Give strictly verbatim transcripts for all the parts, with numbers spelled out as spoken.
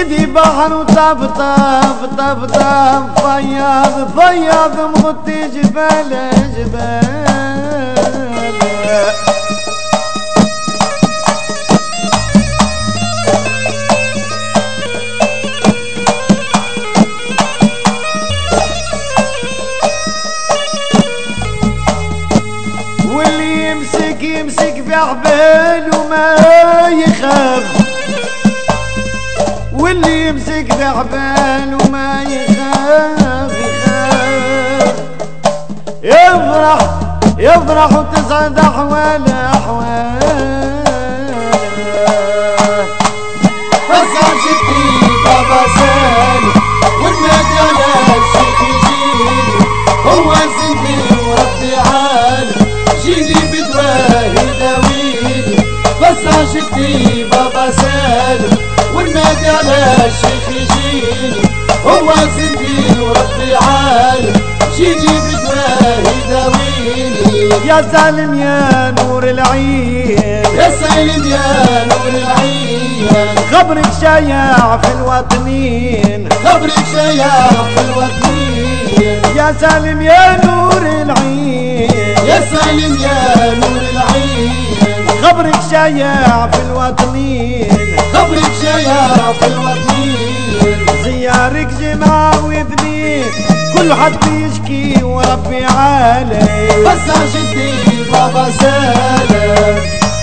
سيدي بحر وطب طب طب طب فياض فياض مغطي جبال جبال واللي يمسك يمسك في عبال وما يخاف واللي يمسك في عبال وما يخاف يخاف يفرح يفرح وتسعد احوال احوال فزع جدي بابا سالم والنادي على الشيخ يجيني هو زندي وربي عالم جيني بدواه يداويني فزع جدي بابا سالم والنادي على الشيخ يجيني هو زندي وربي عالم جيني بدواه يداويني يا سالم يا نور العين يا سالم يا نور العين خبرك شايع في الوطنين خبرك شايع في الوطنين يا سالم يا نور العين يا سالم يا نور العين خبرك شايع في الوطنين خبرك شايع في الوطنين زيارك جمعة واثنين كل حد يشكي وربي عالي فزع جدي بابا سالم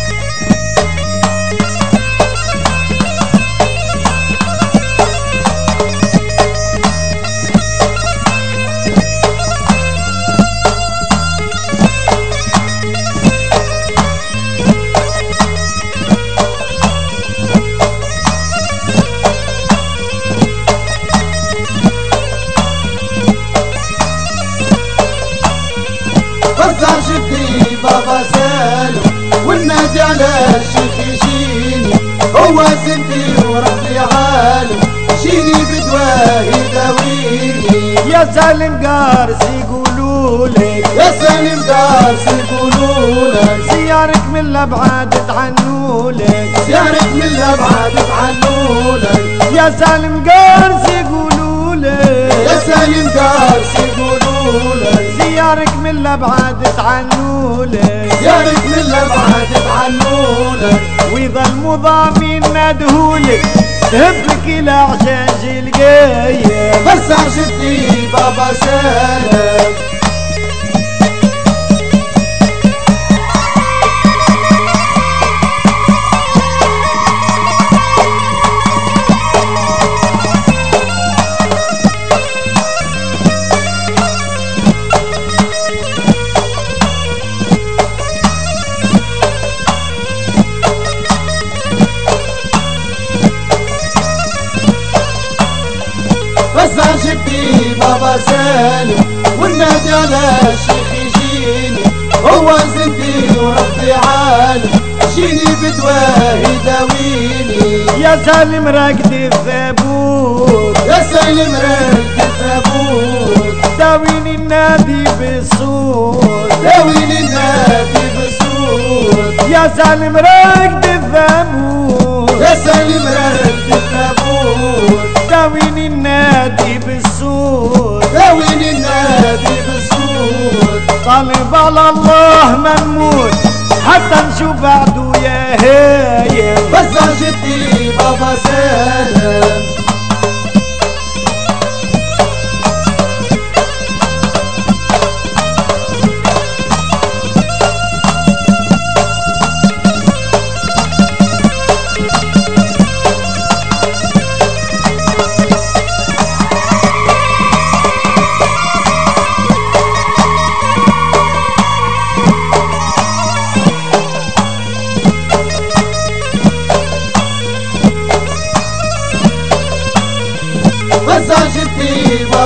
فزع جدي بابا سالم والنادي على الشيخ يجيني هو زندي وربي عالم جيني بدواه يداويني يا سالم قارس يقولولك يا سالم قارس يقولولك زيارك من الابعاد تعنولك زيارك من الابعاد تعنولك يا سالم قارس يقولولك يا سالم قارس يقولولك زيارك من الابعاد تعنولك زيارك من الابعاد تعنولك ويظل مضامين ندهولك تهبك الى عشاج القايم فزع جدي بابا سالم فزع جدي بابا سالم والنادي على الشيخ يجيني هو زندي وربي عالم جيني بدواه يداويني يا سالم راقد الثابوت يا سالم راقد الثابوت داويني النادي بالصوت داويني النادي بالصوت يا سالم راقد الثابوت يا سالم راقد الثابوت داويني النادي بالصوت داويني النادي بالصوت طالب على الله ما نموت حتى نشوف عدو يا هايم فزع جدي بابا سالم فزع